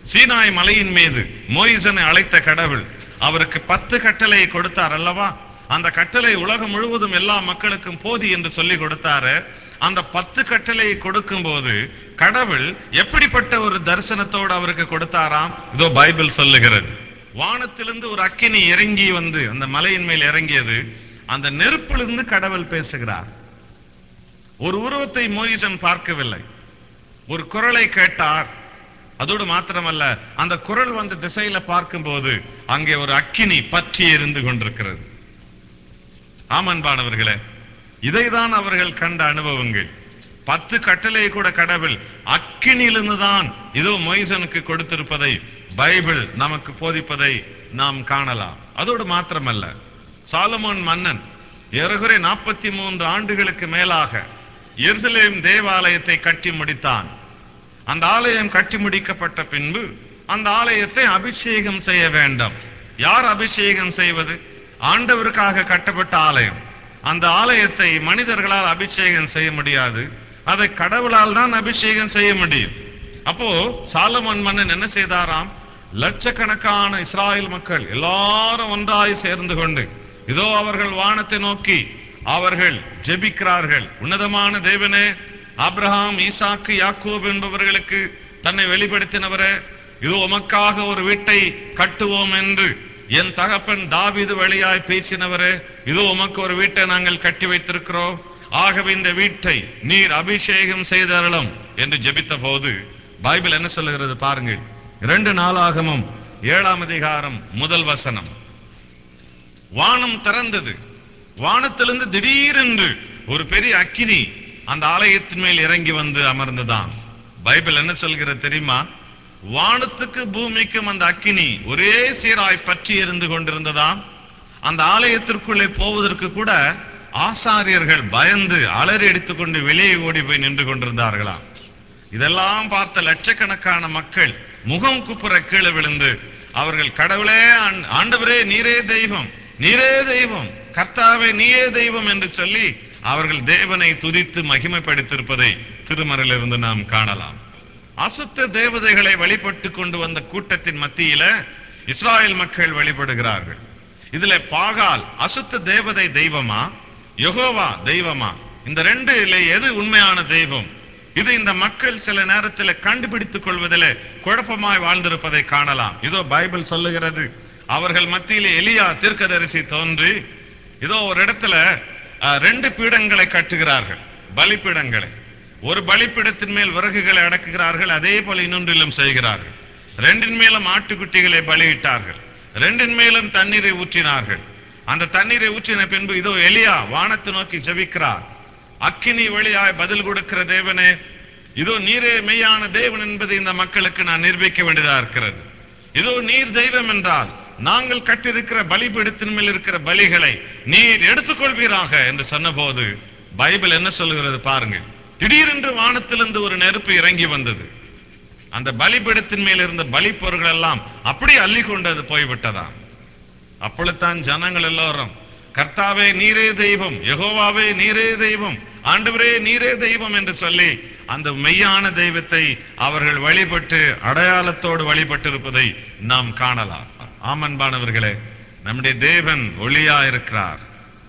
சீனாய் மலையின் மீது மோயிசனை அழைத்த கடவுள் அவருக்கு 10 கட்டளையை கொடுத்தார் அல்லவா? அந்த கட்டளை உலகம் முழுவதும் எல்லா மக்களுக்கும் போதி என்று சொல்லி கொடுத்தாரு. அந்த 10 கட்டளையை கொடுக்கும் போது கடவுள் எப்படிப்பட்ட ஒரு தரிசனத்தோடு அவருக்கு கொடுத்தாராம்? இதோ பைபிள் சொல்லுகிறது. வானத்திலிருந்து ஒரு அக்கினி இறங்கி வந்து அந்த மலையின் மேல் இறங்கியது. அந்த நெருப்பிலிருந்து கடவுள் பேசுகிறார். ஒரு உருவத்தை மோயிசன் பார்க்கவில்லை, ஒரு குரலை கேட்டார். அதோடு மாத்திரமல்ல, அந்த குரல் வந்த திசையில பார்க்கும் போது அங்கே ஒரு அக்கினி பற்றி எரிந்து கொண்டிருக்கிறது. ஆமன்பானவர்களே, இதைதான் அவர்கள் கண்ட அனுபவங்கள். 10 கட்டளையை கூட கடவுள் அக்கினியிலிருந்து தான் இதோ மோயிசனுக்கு கொடுத்திருப்பதை பைபிள் நமக்கு போதிப்பதை நாம் காணலாம். அதோடு மாத்திரமல்ல, சாலமோன் மன்னன் ஏறக்குறைய 43 ஆண்டுகளுக்கு மேலாக எருசலேம் தேவாலயத்தை கட்டி முடித்தான். அந்த ஆலயம் கட்டி முடிக்கப்பட்ட பின்பு அந்த ஆலயத்தை அபிஷேகம் செய்ய வேண்டும். யார் அபிஷேகம் செய்வது? ஆண்டவருக்காக கட்டப்பட்ட ஆலயம். அந்த ஆலயத்தை மனிதர்களால் அபிஷேகம் செய்ய முடியாது, அதை கடவுளால் தான் அபிஷேகம் செய்ய முடியும். அப்போ சாலமோன் மன்னன் என்ன செய்தாராம்? லட்சக்கணக்கான இஸ்ராயல் மக்கள் எல்லாரும் ஒன்றாய் சேர்ந்து கொண்டு இதோ அவர்கள் வானத்தை நோக்கி அவர்கள் ஜெபிக்கிறார்கள். உன்னதமான தேவனே, ஆபிரகாம், ஈசாக்கு, யாக்கோபு என்பவர்களுக்கு தன்னை வெளிப்படுத்தினவரே, இதோ உமக்காக ஒரு வீட்டை கட்டுவோம் என்று என் தகப்பன் தாவீது வழியாய் பேசினவரே, இதோ உமக்கு ஒரு வீட்டை நாங்கள் கட்டி வைத்திருக்கிறோம். ஆகவே இந்த வீட்டை நீர் அபிஷேகம் செய்தருளும் என்று ஜெபித்த போது பைபிள் என்ன சொல்லுகிறது பாருங்கள். 2 நாளாகமம் 7ஆம் அதிகாரம் 1 வசனம். வானம் திறந்தது. வானத்திலிருந்து திடீரென்று ஒரு பெரிய அக்கினி அந்த ஆலயத்தின் மேல் இறங்கி வந்து அமர்ந்ததாம். பைபிள் என்ன சொல்கிறது தெரியுமா? வானத்துக்கு பூமிக்கும் அந்த அக்கினி ஒரே சீராய் பற்றி எரிந்து கொண்டிருந்ததாம். அந்த ஆலயத்திற்குள்ளே போவதற்கு கூட ஆசாரியர்கள் பயந்து அலறி அடித்துக் கொண்டு வெளியே ஓடி போய் நின்று கொண்டிருந்தார்களாம். இதெல்லாம் பார்த்த லட்சக்கணக்கான மக்கள் முகம் குப்புற கீழே விழுந்து அவர்கள் கடவுளே, ஆண்டவரே நீரே தெய்வம், நீரே தெய்வம், கர்த்தாவே நீயே தெய்வம் என்று சொல்லி அவர்கள் தேவனை துதித்து மகிமைப்படுத்தியிருப்பதை திருமறையிலிருந்து நாம் காணலாம். அசுத்த தேவதைகளை வழிபட்டு கொண்டு வந்த கூட்டத்தின் மத்தியில இஸ்ராயல் மக்கள் வழிபடுகிறார்கள். இதுல பாகால் அசுத்த தேவதை தெய்வமா, யெகோவா தெய்வமா? இந்த 2 எது உண்மையான தெய்வம்? இது இந்த மக்கள் சில நேரத்தில் கண்டுபிடித்துக் கொள்வதில் குழப்பமாய் வாழ்ந்திருப்பதை காணலாம். இதோ பைபிள் சொல்லுகிறது, அவர்கள் மத்தியிலே எலியா தீர்க்கதரிசி தோன்றி இதோ ஒரு இடத்துல 2 பீடங்களை கட்டுகிறார்கள், பலிபீடங்களை. ஒரு பலிபீடத்தின் மேல் விறகுகளை அடக்குகிறார்கள், அதே போல இன்னொன்றிலும் செய்கிறார்கள். 2 மேலும் ஆட்டுக்குட்டிகளை பலியிட்டார்கள், 2 மேலும் தண்ணீரை ஊற்றினார்கள். அந்த தண்ணீரை ஊற்றின பின்பு இதோ எலியா வானத்தை நோக்கி ஜெபிக்கிறார். அக்கினி வழியாய் பதில் கொடுக்கிற தேவனே, இதோ நீரே மெய்யான தேவன் என்பதை இந்த மக்களுக்கு நான் நிரூபிக்க வேண்டியதா இருக்கிறது. இதோ நீர் தெய்வம் என்றால் நாங்கள் கட்டிருக்கிற பலிபீடத்தின் மேல் இருக்கிற பலிகளை நீர் எடுத்துக்கொள்வீராக என்று சொன்ன போது பைபிள் என்ன சொல்லுகிறது பாருங்கள். திடீரென்று வானத்திலிருந்து ஒரு நெருப்பு இறங்கி வந்தது. அந்த பலிபீடத்தின் மேல் இருந்த பலி பொருட்கள் எல்லாம் அப்படி அள்ளி கொண்டது போய்விட்டதாம். அப்பொழுதுதான் ஜனங்கள் எல்லாரும் கர்த்தாவே நீரே தெய்வம், யெகோவாவே நீரே தெய்வம், ஆண்டவரே நீரே தெய்வம் என்று சொல்லி அந்த மெய்யான தெய்வத்தை அவர்கள் வழிபட்டு அடையாளத்தோடு வழிபட்டிருப்பதை நாம் காணலாம். ஆமன்பானவர்களே, நம்முடைய தேவன் ஒளியா இருக்கிறார்.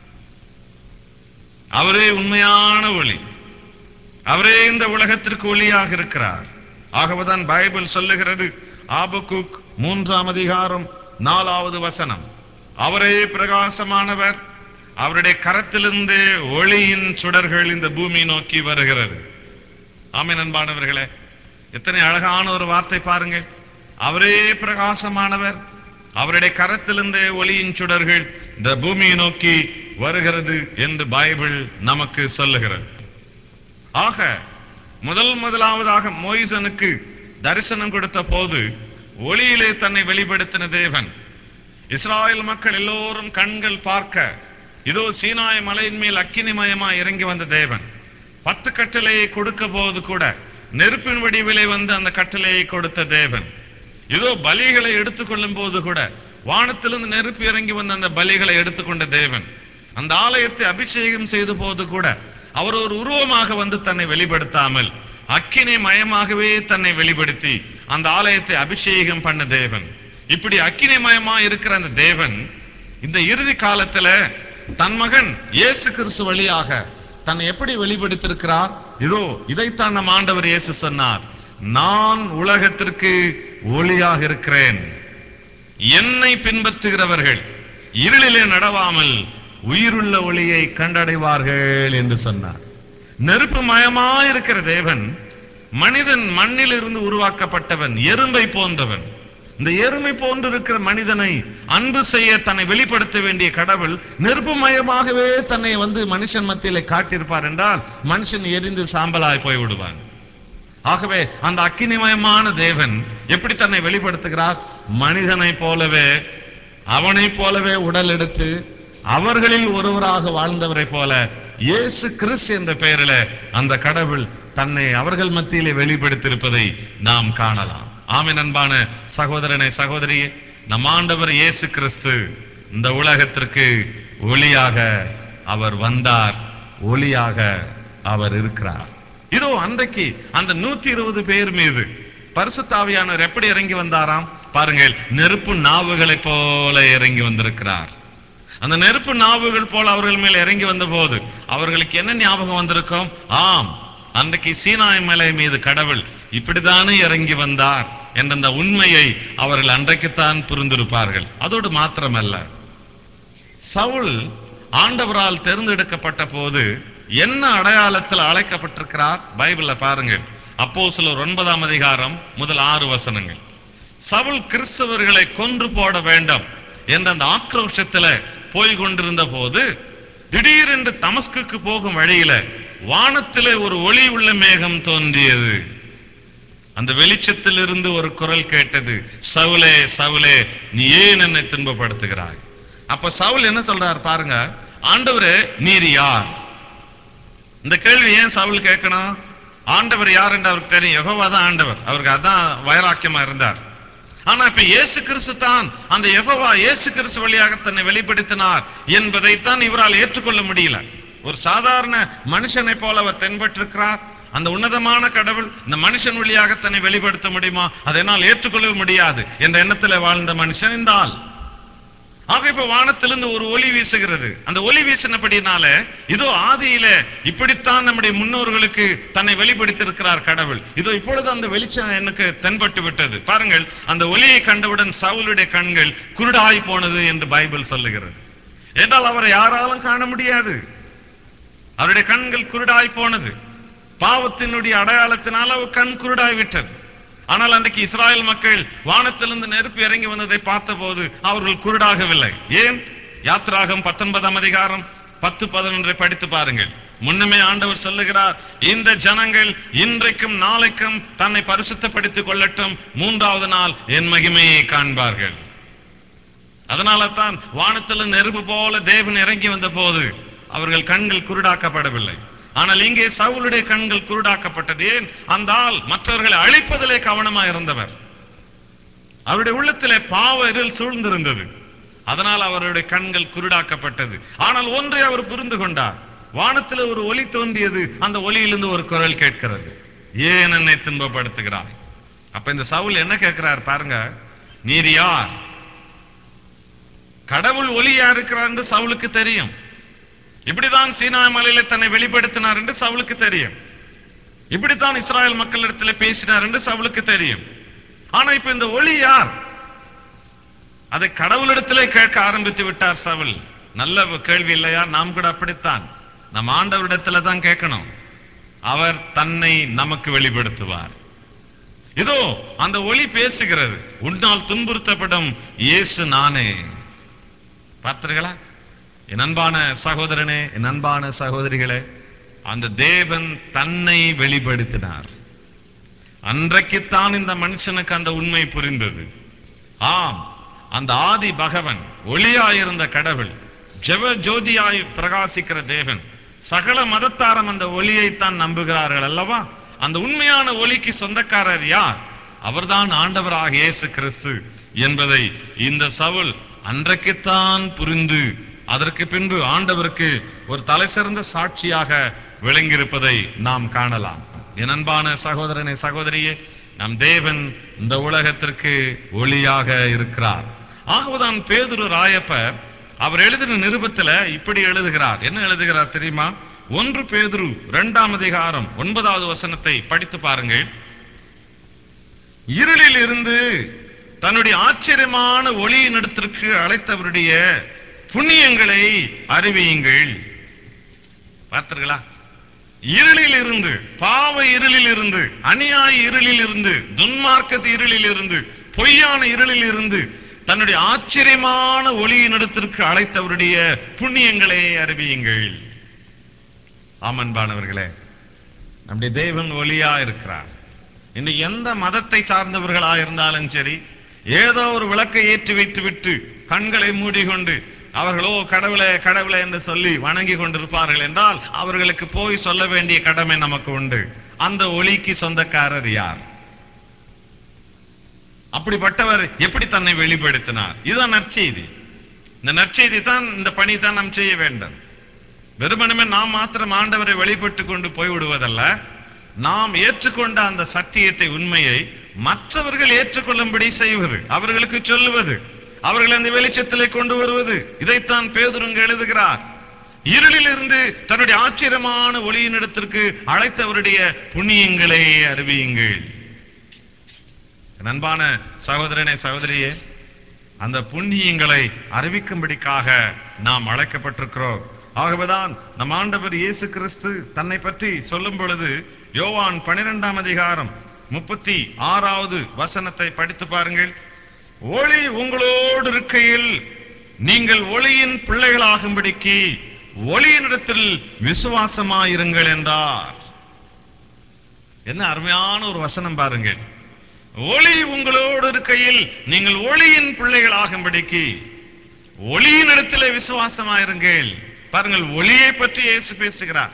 அவரே உண்மையான ஒளி, அவரே இந்த உலகத்திற்கு ஒளியாக இருக்கிறார். ஆகவேதான் பைபிள் சொல்லுகிறது, ஆபக்குக் 3ஆம் அதிகாரம் 4வது வசனம், அவரே பிரகாசமானவர், அவருடைய கரத்திலிருந்து ஒளியின் சுடர்கள் இந்த பூமி நோக்கி வருகிறது. ஆமென் அன்பானவர்களே, எத்தனை அழகான ஒரு வார்த்தை பாருங்கள். அவரே பிரகாசமானவர், அவருடைய கரத்திலிருந்து ஒளியின் சுடர்கள் இந்த பூமியை நோக்கி வருகிறது என்று பைபிள் நமக்கு சொல்லுகிறது. ஆக முதலாவதாக மோயிசனுக்கு தரிசனம் கொடுத்த போது ஒளியிலே தன்னை வெளிப்படுத்தின தேவன். இஸ்ராயல் மக்கள் எல்லோரும் கண்கள் பார்க்க இதோ சீனாய் மலையின் மேல் அக்கினிமயமா இறங்கி வந்த தேவன் 10 கட்டளையை கொடுக்க போது கூட நெருப்பின் வடிவிலே வந்து அந்த கட்டளையை கொடுத்த தேவன். இதோ பலிகளை எடுத்துக்கொள்ளும் போது கூட வானத்திலிருந்து நெருப்பு இறங்கி வந்து அந்த பலிகளை எடுத்துக்கொண்ட தேவன். அந்த ஆலயத்தை அபிஷேகம் செய்த போது கூட அவர் ஒரு உருவமாக வந்து தன்னை வெளிப்படுத்தாமல் அக்கினி மயமாகவே தன்னை வெளிப்படுத்தி அந்த ஆலயத்தை அபிஷேகம் பண்ண தேவன். இப்படி அக்கினிமயமா இருக்கிற அந்த தேவன் இந்த இறுதி காலத்துல தன் மகன் இயேசு கிறிஸ்து வழியாக தன்னை எப்படி வெளிப்படுத்திருக்கிறார்? இதோ இதைத்தான் நம் ஆண்டவர் இயேசு சொன்னார், நான் உலகத்திற்கு ஒளியாக இருக்கிறேன், என்னை பின்பற்றுகிறவர்கள் இருளிலே நடவாமல் உயிருள்ள ஒளியை கண்டடைவார்கள் என்று சொன்னார். நெருப்பு மயமா இருக்கிற தேவன் மனிதன் மண்ணில் இருந்து உருவாக்கப்பட்டவன், எறும்பை போன்றவன். இந்த எருமை போன்றிருக்கிற மனிதனை அன்பு செய்ய தன்னை வெளிப்படுத்த வேண்டிய கடவுள் நெருப்பு மயமாகவே தன்னை மனுஷன் மத்தியிலே காட்டியிருப்பார் என்றால் மனுஷன் எரிந்து சாம்பலாய் போய் விடுவான். ஆகவே அந்த அக்கினிமயமான தேவன் எப்படி தன்னை வெளிப்படுத்துகிறார்? மனிதனை போலவே, அவனை போலவே உடல் எடுத்து அவர்களில் ஒருவராக வாழ்ந்தவரை போல இயேசு கிறிஸ்து என்ற பெயரில் அந்த கடவுள் தன்னை அவர்கள் மத்தியிலே வெளிப்படுத்தியிருப்பதை நாம் காணலாம். ஆமென். அன்பான சகோதரனே, சகோதரியே, நம் ஆண்டவர் இயேசு கிறிஸ்து இந்த உலகத்திற்கு ஒளியாக அவர் வந்தார், ஒளியாக அவர் இருக்கிறார். இதோ அன்றைக்கு அந்த 120 பேர் மீது பரிசுத்த ஆவியானவர் எப்படி இறங்கி வந்தாராம் பாருங்கள். நெருப்பு நாவுகளை போல இறங்கி வந்திருக்கிறார். அந்த நெருப்பு நாவுகள் போல அவர்கள் மேல் இறங்கி வந்த போது அவர்களுக்கு என்ன ஞாபகம் வந்திருக்கும்? ஆம், அன்றைக்கு சீனாய் மலை மீது கடவுள் இப்படித்தானே இறங்கி வந்தார் என்ற அந்த உண்மையை அவர்கள் அன்றைக்குத்தான் புரிந்திருப்பார்கள். அதோடு மாத்திரமல்ல, சவுல் ஆண்டவரால் தேர்ந்தெடுக்கப்பட்ட போது என்ன அடையாளத்தில் அழைக்கப்பட்டிருக்கிறார்? பைபிள்ல பாருங்கள், அப்போஸ்தலர் 9ஆம் அதிகாரம் முதல் 6 வசனங்கள். சவுல் கிறிஸ்தவர்களை கொன்று போட வேண்டும் என்ற அந்த ஆக்ரோஷத்துல போய் கொண்டிருந்த போது திடீரென்று தமஸ்குக்கு போகும் வழியில வானத்திலே ஒரு ஒளி உள்ள மேகம் தோன்றியது. அந்த வெளிச்சத்தில் இருந்து ஒரு குரல் கேட்டது, சவுலே சவுலே, நீ ஏன் என்னை துன்பப்படுத்துகிறாய்? அப்ப சவுல் என்ன சொல்றார் பாருங்க, ஆண்டவரே நீர் யார்? இந்த கேள்வி ஏன் சவுல் கேட்கணும்? ஆண்டவர் யார் என்று அவருக்கு தெரியும், யெகோவா தான் ஆண்டவர், அவருக்கு அதான் வைராக்கியமா இருந்தார். ஆனா இப்ப இயேசு கிறிஸ்து தான் அந்த யெகோவா இயேசு கிறிஸ்து வழியாக தன்னை வெளிப்படுத்தினார் என்பதைத்தான் இவரால் ஏற்றுக்கொள்ள முடியல. ஒரு சாதாரண மனுஷனை போல அவர் தென்பட்டிருக்கிறார். அந்த உன்னதமான கடவுள் இந்த மனுஷன் வழியாக தன்னை வெளிப்படுத்த முடியுமா? அதனால் ஏற்றுக்கொள்ள முடியாது என்ற எண்ணத்தில் வாழ்ந்த மனுஷன் இந்த ஆள். ஆக இப்ப வானத்திலிருந்து ஒரு ஒளி வீசுகிறது. அந்த ஒளி வீசினபடினால இதோ ஆதியில இப்படித்தான் நம்முடைய முன்னோர்களுக்கு தன்னை வெளிப்படுத்தியிருக்கிறார் கடவுள். இதோ இப்பொழுது அந்த வெளிச்சம் எனக்கு தென்பட்டு விட்டது. பாருங்கள், அந்த ஒளியை கண்டவுடன் சவுலுடைய கண்கள் குருடாய் போனது என்று பைபிள் சொல்லுகிறது. என்றால் அவரை யாராலும் காண முடியாது, அவருடைய கண்கள் குருடாய் போனது. பாவத்தினுடைய அடையாளத்தினால் அவர் கண் குருடாய் விட்டது. ஆனால் அன்றைக்கு இஸ்ராயல் மக்கள் வானத்திலிருந்து நெருப்பு இறங்கி வந்ததை பார்த்த போது அவர்கள் குருடாகவில்லை. ஏன்? யாத்ராகம் 19ஆம் அதிகாரம் 10-11 படித்து பாருங்கள். முன்னமே ஆண்டவர் சொல்லுகிறார், இந்த ஜனங்கள் இன்றைக்கும் நாளைக்கும் தன்னை பரிசுத்தப்படுத்திக் கொள்ளட்டும், 3வது நாள் என் மகிமையை காண்பார்கள். அதனால தான் வானத்திலிருந்து நெருப்பு போல தேவன் இறங்கி வந்த போது அவர்கள் கண்கள் குருடாக்கப்படவில்லை. ஆனால் இங்கே சவுலுடைய கண்கள் குருடாக்கப்பட்டது. ஏன்? அந்த ஆள் மற்றவர்களை அழிப்பதிலே கவனமா இருந்தவர். அவருடைய உள்ளத்திலே பாவ இருள் சூழ்ந்திருந்தது. அதனால் அவருடைய கண்கள் குருடாக்கப்பட்டது. ஆனால் ஒன்றை அவர் புரிந்து கொண்டார், வானத்தில் ஒரு ஒளி தோன்றியது. அந்த ஒளியிலிருந்து ஒரு குரல் கேட்கிறது, ஏன் என்னை துன்பப்படுத்துகிறாய்? அப்ப இந்த சவுல் என்ன கேட்கிறார் பாருங்க, நீர் யார்? கடவுள் ஒளியா இருக்கிறார் என்று சவுலுக்கு தெரியும். இப்படித்தான் சீனாய் மலையில தன்னை வெளிப்படுத்தினார் என்று சவுலுக்கு தெரியும். இப்படித்தான் இஸ்ராயல் மக்களிடத்தில் பேசினார் என்று சவுலுக்கு தெரியும். ஆனா இப்ப இந்த ஒளி யார்? அதை கடவுளிடத்திலே கேட்க ஆரம்பித்து விட்டார் சவுல். நல்ல கேள்வி இல்லையா? நாம் கூட அப்படித்தான் நம் ஆண்டவரிடத்துல தான் கேட்கணும். அவர் தன்னை நமக்கு வெளிப்படுத்துவார். இதோ அந்த ஒளி பேசுகிறது, உன்னால் துன்புறுத்தப்படும் இயேசு நானே. பார்த்தீர்களா என் அன்பான சகோதரனே, என் அன்பான சகோதரிகளே? அந்த தேவன் தன்னை வெளிப்படுத்தினார். அன்றைக்குத்தான் இந்த மனுஷனுக்கு அந்த உண்மை புரிந்தது. ஆம், அந்த ஆதி பகவன், ஒளியாயிருந்த கடவுள், ஜெப ஜோதியாய் பிரகாசிக்கிற தேவன், சகல மதத்தாரும் அந்த ஒளியைத்தான் நம்புகிறார்கள் அல்லவா? அந்த உண்மையான ஒளிக்கு சொந்தக்காரர் யார்? அவர்தான் ஆண்டவராக இயேசு கிறிஸ்து என்பதை இந்த சவுல் அன்றைக்குத்தான் புரிந்து அதற்கு பின்பு ஆண்டவருக்கு ஒரு தலை சிறந்த சாட்சியாக விளங்கியிருப்பதை நாம் காணலாம். என் அன்பான சகோதரனே, சகோதரியே, நம் தேவன் இந்த உலகத்திற்கு ஒளியாக இருக்கிறார். ஆகவேதான் பேதுரு ராயப்பர் அவர் எழுதின நிருபத்துல இப்படி எழுதுகிறார். என்ன எழுதுகிறார் தெரியுமா? 1 பேதுரு 2ஆம் அதிகாரம் 9வது வசனத்தை படித்து பாருங்கள். இருளில் இருந்து தன்னுடைய ஆச்சரியமான ஒளியின் இடத்திற்கு அழைத்தவருடைய புண்ணியங்களை அறிவியுங்கள். பார்த்தீர்களா? இருளில் இருந்து, பாவ இருளில் இருந்து, அநியாய இருளில் இருந்து, துன்மார்க்கத்து இருளில் இருந்து, பொய்யான இருளில் இருந்து தன்னுடைய ஆச்சரியமான ஒளியின் இடத்திற்கு அழைத்தவருடைய புண்ணியங்களை அறிவியுங்கள். ஆமன்பானவர்களே, நம்முடைய தேவன் ஒளியா இருக்கிறார். இன்னைக்கு எந்த மதத்தை சார்ந்தவர்களா இருந்தாலும் சரி, ஏதோ ஒரு விளக்கை ஏற்றி வைத்து விட்டு கண்களை மூடிக்கொண்டு அவர்களோ கடவுளே கடவுளே என்று சொல்லி வணங்கி கொண்டிருப்பார்கள் என்றால் அவர்களுக்கு போய் சொல்ல வேண்டிய கடமை நமக்கு உண்டு. அந்த ஒளிக்கு சொந்தக்காரர் யார்? அப்படிப்பட்டவர் எப்படி தன்னை வெளிப்படுத்தினார்? இதுதான் நற்செய்தி. இந்த நற்செய்தி தான், இந்த பணி தான் நாம் செய்ய வேண்டும். வெறுமனமே நாம் மாத்திரம் ஆண்டவரை வெளிப்பட்டு கொண்டு போய்விடுவதல்ல, நாம் ஏற்றுக்கொண்ட அந்த சத்தியத்தை, உண்மையை மற்றவர்கள் ஏற்றுக்கொள்ளும்படி செய்வது, அவர்களுக்கு சொல்லுவது, அவர்கள் அந்த வெளிச்சத்திலே கொண்டு வருவது. இதைத்தான் பேதுரு எழுதுகிறார். இருளில் இருந்து தன்னுடைய ஆச்சரியமான ஒளியின் இடத்திற்கு அழைத்தவருடைய புண்ணியங்களை அறிவியுங்கள். அன்பான சகோதரனே, சகோதரியே, அந்த புண்ணியங்களை அறிவிக்கும்படிக்காக நாம் அழைக்கப்பட்டிருக்கிறோம். ஆகவேதான் நம் ஆண்டவர் இயேசு கிறிஸ்து தன்னை பற்றி சொல்லும் பொழுது யோவான் 12ஆம் அதிகாரம் 36வது வசனத்தை படித்து பாருங்கள். ஒளி உங்களோடு இருக்கையில் நீங்கள் ஒளியின் பிள்ளைகளாகும்படிக்கு ஒளியினிடத்தில் விசுவாசமாயிருங்கள் என்றார். என்ன அருமையான ஒரு வசனம் பாருங்கள். ஒளி உங்களோடு இருக்கையில் நீங்கள் ஒளியின் பிள்ளைகளாகும்படிக்கு ஒளியினிடத்தில் விசுவாசமாயிருங்கள். பாருங்கள், ஒளியை பற்றி இயேசு பேசுகிறார்.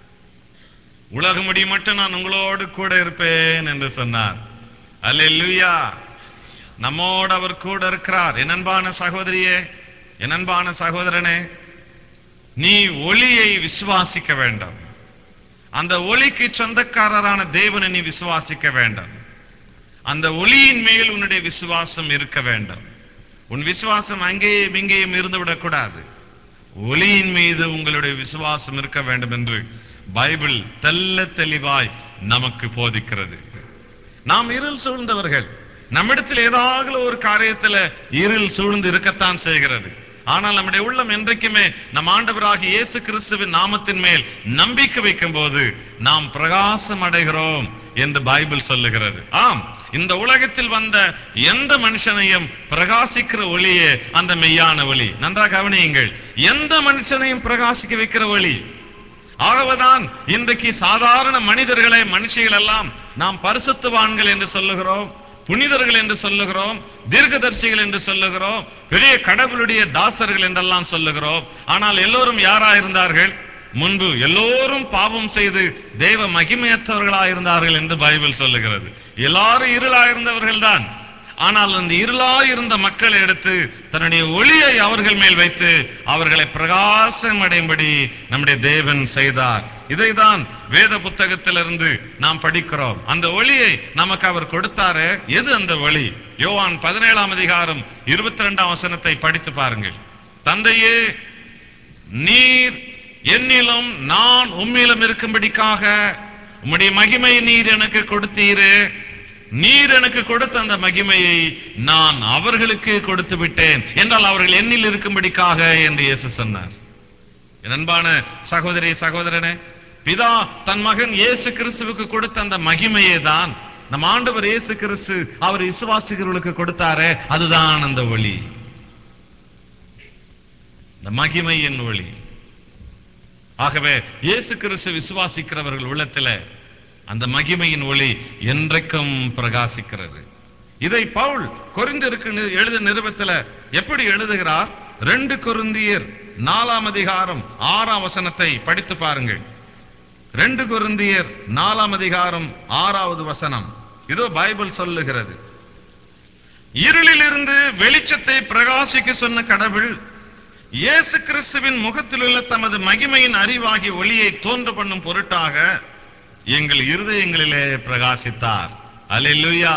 உலக முடியும் மட்டும் நான் உங்களோடு கூட இருப்பேன் என்று சொன்னார். அல்லேலூயா! நம்மோடு அவர் கூட இருக்கிறார். என் அன்பான சகோதரியே, என் அன்பான சகோதரனே, நீ ஒளியை விசுவாசிக்க வேண்டும். அந்த ஒளிக்கு சொந்தக்காரரான தேவனை நீ விசுவாசிக்க வேண்டும். அந்த ஒளியின் மேல் உன்னுடைய விசுவாசம் இருக்க வேண்டும். உன் விசுவாசம் அங்கேயும் இங்கேயும் இருந்துவிடக் கூடாது. ஒளியின் மீது உங்களுடைய விசுவாசம் இருக்க வேண்டும் என்று பைபிள் தெல்ல தெளிவாய் நமக்கு போதிக்கிறது. நாம் இருள் சூழ்ந்தவர்கள். நம்மிடத்தில் ஏதாவது ஒரு காரியத்துல இருள் சூழ்ந்து இருக்கத்தான் செய்கிறது. ஆனால் நம்முடைய உள்ளம் என்றைக்குமே நம் ஆண்டவராகிய இயேசு கிறிஸ்துவின் நாமத்தின் மேல் நம்பிக்கை வைக்கும் போது நாம் பிரகாசம் அடைகிறோம் என்று பைபிள் சொல்லுகிறது. ஆம், இந்த உலகத்தில் வந்த எந்த மனுஷனையும் பிரகாசிக்கிற ஒளியே அந்த மெய்யான ஒளி. நன்றாக கவனியுங்கள். எந்த மனுஷனையும் பிரகாசிக்க வைக்கிற ஒளி. ஆகவேதான் இன்றைக்கு சாதாரண மனிதர்களை, மனுஷிகள் எல்லாம் நாம் பரிசுத்தவான்கள் என்று சொல்லுகிறோம், புனிதர்கள் என்று சொல்லுகிறோம், தீர்க்கதரிசிகள் என்று சொல்லுகிறோம், பெரிய கடவுளுடைய தாசர்கள் என்றெல்லாம் சொல்லுகிறோம். ஆனால் எல்லோரும் யாரா இருந்தார்கள்? முன்பு எல்லோரும் பாவம் செய்து தேவ மகிமையற்றவர்களாயிருந்தார்கள் என்று பைபிள் சொல்லுகிறது. எல்லாரும் இருளாயிருந்தவர்கள் தான். ஆனால் அந்த இருளாயிருந்த மக்களை எடுத்து தன்னுடைய ஒளியை அவர்கள் மேல் வைத்து அவர்களை பிரகாசம் அடையும்படி நம்முடைய தேவன் செய்தார். இதைதான் வேத புத்தகத்திலிருந்து நாம் படிக்கிறோம். அந்த ஒளியை நமக்கு அவர் கொடுத்தாரு. எது அந்த ஒளி? யோவான் 17ஆம் அதிகாரம் 22ஆம் வசனத்தை படித்து பாருங்கள். தந்தையே, நீர் என்னிலும் நான் உம்மிலும் இருக்கும்படிக்காக உம்முடைய மகிமை நீர் எனக்கு கொடுத்தீரே. நீர் எனக்கு கொடுத்த அந்த மகிமையை நான் அவர்களுக்கு கொடுத்து விட்டேன் என்றால் அவர்கள் என்னில் இருக்கும்படிக்காக என்று இயேசு சொன்னார். என் அன்பான சகோதரி, சகோதரனே, பிதா தன் மகன் இயேசு கிறிஸ்துவுக்கு கொடுத்த அந்த மகிமையை தான் நம் ஆண்டவர் இயேசு கிறிஸ்து அவர் விசுவாசிக்கிறவர்களுக்கு கொடுத்தாரே, அதுதான் அந்த ஒளி, இந்த மகிமையின் ஒளி. ஆகவே இயேசு கிறிஸ்து விசுவாசிக்கிறவர்கள் உள்ளத்தில் அந்த மகிமையின் ஒளி என்றைக்கும் பிரகாசிக்கிறது. இதை பவுல் கொரிந்தியருக்கு எழுதிய நிருபத்தில் எப்படி எழுதுகிறார்? 2 கொரிந்தியர் 4ஆம் அதிகாரம் 6ஆம் வசனத்தை படித்து பாருங்கள். 2 கொரிந்தியர் 4ஆம் அதிகாரம் 6வது வசனம். இதோ பைபிள் சொல்லுகிறது, இருளில் இருந்து வெளிச்சத்தை பிரகாசிக்க சொன்ன கடவுள் இயேசு கிறிஸ்துவின் முகத்தில் உள்ள தமது மகிமையின் அறிவாகி ஒளியை தோன்ற பண்ணும் பொருட்டாக எங்கள் இருதயங்களிலே பிரகாசித்தார். அல்லேலூயா.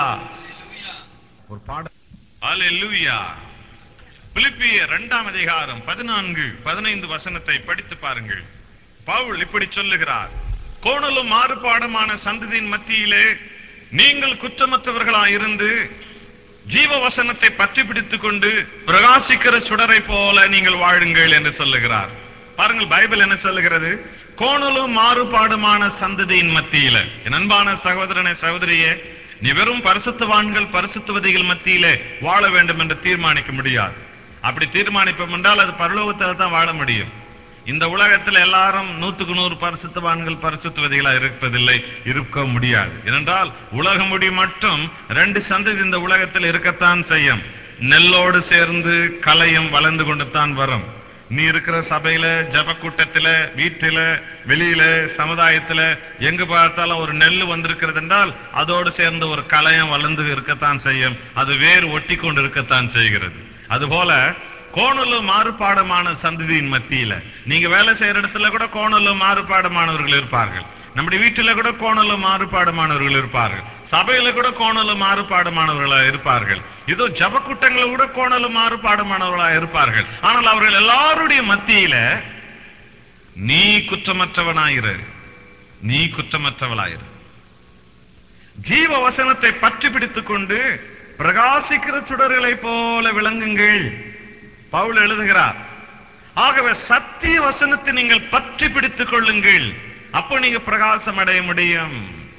ஒரு பாடம். அல்லேலூயா. பிலிப்பியர் 2ஆம் அதிகாரம் 14-15 வசனத்தை படித்து பாருங்கள். பவுல் இப்படி சொல்லுகிறார்: கோணலும் மாறுபாடுமான சந்ததியின் மத்தியிலே நீங்கள் குற்றமற்றவர்களாயிருந்து ஜீவ வசனத்தை பற்றி பிடித்துக் கொண்டு பிரகாசிக்கிற சுடரை போல நீங்கள் வாழுங்கள் என்று சொல்லுகிறார். பாருங்கள், பைபிள் என்ன சொல்லுகிறது? கோணலும் மாறுபாடுமான சந்ததியின் மத்தியில. என் அன்பான சகோதரனே, சகோதரியே, நீ வெறும் பரிசுத்தவான்கள் பரிசுத்தவதிகள் மத்தியிலே வாழ வேண்டும் என்று தீர்மானிக்க முடியாது. அப்படி தீர்மானிப்போம் என்றால் அது பரலோகத்தில் தான் வாழ முடியும். இந்த உலகத்தில் எல்லாரும் 100க்கு 100 பரிசுத்தவான்கள் பரிசுத்தவதிகளா இருப்பதில்லை, இருக்க முடியாது. ஏனென்றால் உலக முடி மட்டும் 2 சந்ததி இந்த உலகத்தில் இருக்கத்தான் செய்யும். நெல்லோடு சேர்ந்து கலையும் வளர்ந்து கொண்டு தான் வரும். நீ இருக்கிற சபையில, ஜப கூட்டத்தில, வீட்டில, வெளியில, சமுதாயத்துல எங்கு பார்த்தாலும் ஒரு நெல் வந்திருக்கிறது என்றால் அதோடு சேர்ந்து ஒரு கலையம் வளர்ந்து இருக்கத்தான் செய்யும். அது வேறு ஒட்டி கொண்டு இருக்கத்தான் செய்கிறது. அதுபோல கோணலும் மாறுபாடுமான சந்ததியின் மத்தியில நீங்க வேலை செய்யற இடத்துல கூட கோணலும் மாறுபாடுமானவர்கள் இருப்பார்கள். நம்முடைய வீட்டில கூட கோணலும் மாறுபாடுமானவர்கள் இருப்பார்கள். சபையில கூட கோணலும் மாறுபாடுமானவர்களா இருப்பார்கள். இதோ ஜப கூட்டங்களை கூட கோணலும் மாறுபாடுமானவர்களா இருப்பார்கள். ஆனால் அவர்கள் எல்லாருடைய மத்தியில நீ குற்றமற்றவனாயிரு, நீ குற்றமற்றவளாயிரு. ஜீவ வசனத்தை பற்றி பிடித்துக் கொண்டு பிரகாசிக்கிற சுடர்களை போல விளங்குங்கள் பவுல் எழுதுகிறார். ஆகவே சத்திய வசனத்தை நீங்கள் பற்றி பிடித்துக் கொள்ளுங்கள், அப்போ நீங்க பிரகாசம் அடைய முடியும்.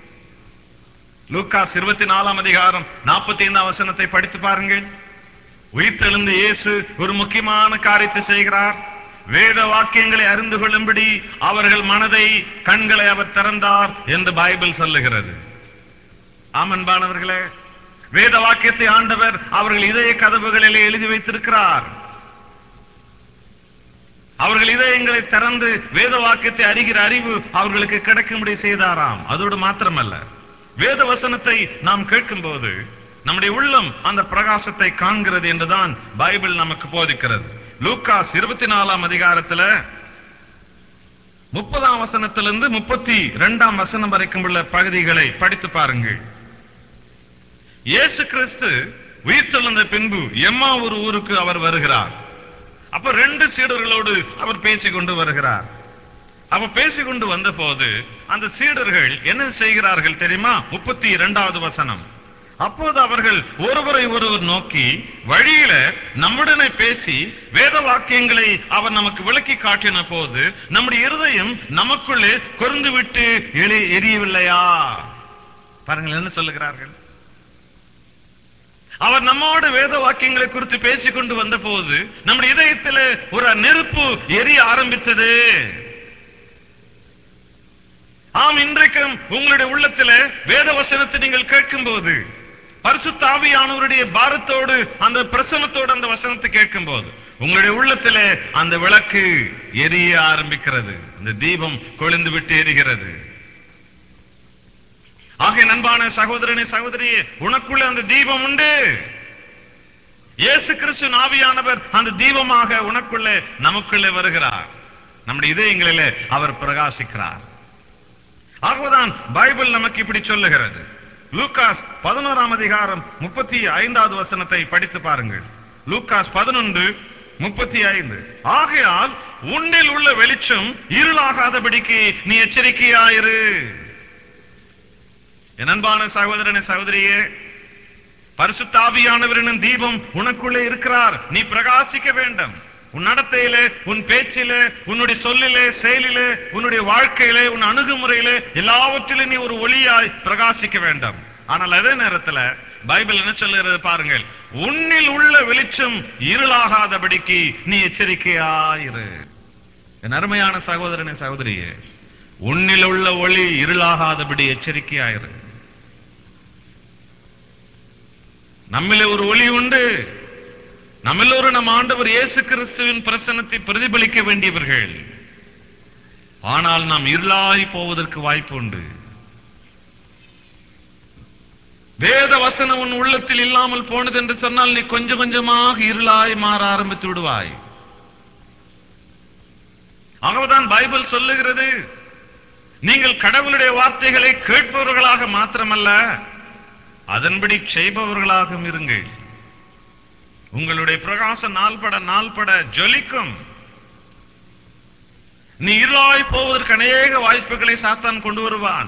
லூக்காஸ் 24ஆம் அதிகாரம் 45ஆம் வசனத்தை படித்து பாருங்கள். உயிர்த்தெழுந்த இயேசு ஒரு முக்கியமான காரியத்தை செய்கிறார். வேத வாக்கியங்களை அறிந்து கொள்ளும்படி அவர்கள் மனதை, கண்களை அவர் திறந்தார் என்று பைபிள் சொல்லுகிறது. ஆமன்பானவர்களே, வேத வாக்கியத்தை ஆண்டவர் அவர்கள் இதய கதவுகளிலே எழுதி வைத்திருக்கிறார். அவர்கள் இதயங்களை திறந்து வேத வாக்கியத்தை அறிகிற அறிவு அவர்களுக்கு கிடைக்கும்படி செய்தாராம். அதோடு மாத்திரமல்ல, வேத வசனத்தை நாம் கேட்கும் போது நம்முடைய உள்ளம் அந்த பிரகாசத்தை காண்கிறது என்றுதான் பைபிள் நமக்கு போதிக்கிறது. லூக்காஸ் 24ஆம் அதிகாரத்துல 30ஆம் வசனத்திலிருந்து 32ஆம் வசனம் வரைக்கும் உள்ள பகுதிகளை படித்து பாருங்கள். இயேசு கிறிஸ்து உயிர்த்தெழுந்த பின்பு எம்மா ஒரு ஊருக்கு அவர் வருகிறார். அப்ப 2 சீடர்களோடு அவர் பேசிக்கொண்டு வருகிறார். அவ பேசிக்கொண்டு வந்த போது அந்த சீடர்கள் என்ன செய்கிறார்கள் தெரியுமா? 32வது வசனம். அப்போது அவர்கள் ஒருவரை ஒருவர் நோக்கி, வழியில நம்முடனே பேசி வேத வாக்கியங்களை அவர் நமக்கு விளக்கி காட்டின போது நம்முடைய இருதயம் நமக்குள்ளே கொருந்து விட்டு எரியவில்லையா? பாருங்கள் என்ன சொல்லுகிறார்கள். அவர் நம்மோடு வேத வாக்கியங்களை குறித்து பேசிக்கொண்டு வந்த போது நம்முடைய இதயத்தில் ஒரு நெருப்பு எரிய ஆரம்பித்தது. ஆம், இன்றைக்கும் உங்களுடைய உள்ளத்துல வேத வசனத்தை நீங்கள் கேட்கும் போது, பரிசுத்த ஆவியானவருடைய பாரத்தோடு அந்த பிரசன்னத்தோடு அந்த வசனத்தை கேட்கும் போது உங்களுடைய உள்ளத்திலே அந்த விளக்கு எரிய ஆரம்பிக்கிறது. அந்த தீபம் கொழுந்து விட்டு எரிகிறது. ஆக அன்பான சகோதரனே, சகோதரியே, உனக்குள்ள அந்த தீபம் உண்டு. இயேசு கிறிஸ்து ஆவியானவர் அந்த தீபமாக உனக்குள்ளே நமக்குள்ளே வருகிறார். நம்முடைய இதயங்களிலே அவர் பிரகாசிக்கிறார். ஆகவேதான் பைபிள் நமக்கு இப்படி சொல்லுகிறது. லூக்காஸ் 11ஆம் அதிகாரம் 35வது வசனத்தை படித்து பாருங்கள். லூக்காஸ் 11:35. ஆகையால் உன்னில் உள்ள வெளிச்சம் இருளாகாதபடிக்கு நீ எச்சரிக்கையாயிரு. என் அன்பான சகோதரனே, சகோதரியே, பரிசுத்த ஆவியானவரின் தீபம் உனக்குள்ளே இருக்கிறார். நீ பிரகாசிக்க வேண்டும். உன் நடத்தையிலே, உன் பேச்சிலே, உன்னுடைய சொல்லிலே, செயலிலே, உன்னுடைய வாழ்க்கையிலே, உன் அணுகுமுறையிலே எல்லாவற்றிலும் நீ ஒரு ஒளியாய் பிரகாசிக்க வேண்டும். ஆனால் அதே நேரத்தில் பைபிள் என்ன சொல்லுகிறது பாருங்கள். உன்னில் உள்ள வெளிச்சம் இருளாகாதபடிக்கு நீ எச்சரிக்கையாயிரு. என் அருமையான சகோதரனே, சகோதரியே, உன்னில் உள்ள ஒளி இருளாகாதபடி எச்சரிக்கையாயிரு. நம்மிலே ஒரு ஒளி உண்டு. நம்மெல்லோரும் நம் ஆண்டவர் இயேசு கிறிஸ்துவின் பிரசன்னத்தை பிரதிபலிக்க வேண்டியவர்கள். ஆனால் நாம் இருளாய் போவதற்கு வாய்ப்பு உண்டு. வேத வசனம் உன் உள்ளத்தில் இல்லாமல் போனது என்று சொன்னால் நீ கொஞ்சம் கொஞ்சமாக இருளாய் மாற ஆரம்பித்து விடுவாய். ஆகவேதான் பைபிள் சொல்லுகிறது, நீங்கள் கடவுளுடைய வார்த்தைகளை கேட்பவர்களாக மாத்திரமல்ல, அதன்படி செய்பவர்களாகவும் இருங்கள். உங்களுடைய பிரகாசம் நாள்பட ஜொலிக்கும். நீ இருளாய் போவதற்கு அநேக வாய்ப்புகளை சாத்தான் கொண்டு வருவான்.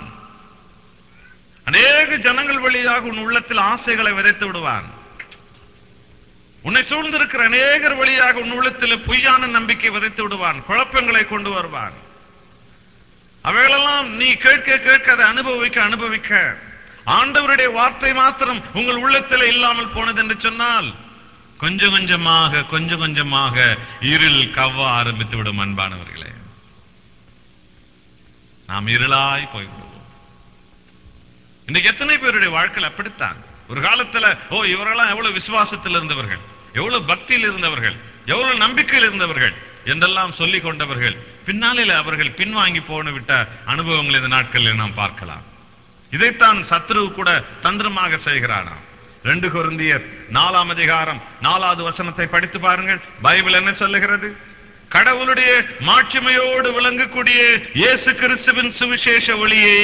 அநேக ஜனங்கள் வழியாக உன் உள்ளத்தில் ஆசைகளை விதைத்து விடுவான். உன்னை சூழ்ந்திருக்கிற அநேகர் வழியாக உன் உள்ளத்தில் பொய்யான நம்பிக்கை விதைத்து விடுவான். குழப்பங்களை கொண்டு வருவான். அவைகளெல்லாம் நீ கேட்க அதை அனுபவிக்க ஆண்டவருடைய வார்த்தை மாத்திரம் உங்கள் உள்ளத்தில் இல்லாமல் போனது என்று சொன்னால் கொஞ்சம் கொஞ்சமாக இருள் கவ்வ ஆரம்பித்து விடும். அன்பானவர்களே, நாம் இருளாய் போய்விடுவோம். இன்னைக்கு எத்தனை பேருடைய வாழ்க்கையில் அப்படித்தான். ஒரு காலத்துல இவரெல்லாம் எவ்வளவு விசுவாசத்தில் இருந்தவர்கள், எவ்வளவு பக்தியில் இருந்தவர்கள், எவ்வளவு நம்பிக்கையில் இருந்தவர்கள் என்றெல்லாம் சொல்லிக் கொண்டவர்கள் பின்னாளில் அவர்கள் பின்வாங்கி போன விட்ட அனுபவங்கள் இந்த நாட்களில் நாம் பார்க்கலாம். இதைத்தான் சத்ரு கூட தந்திரமாக செய்கிறானாம். 2 கொரிந்தியர் 4ஆம் அதிகாரம் 4வது வசனத்தை படித்து பாருங்கள். பைபிள் என்ன சொல்லுகிறது? கடவுளுடைய மாட்சிமையோடு விளங்கக்கூடிய இயேசு கிறிஸ்துவின் சுவிசேஷ ஒளியை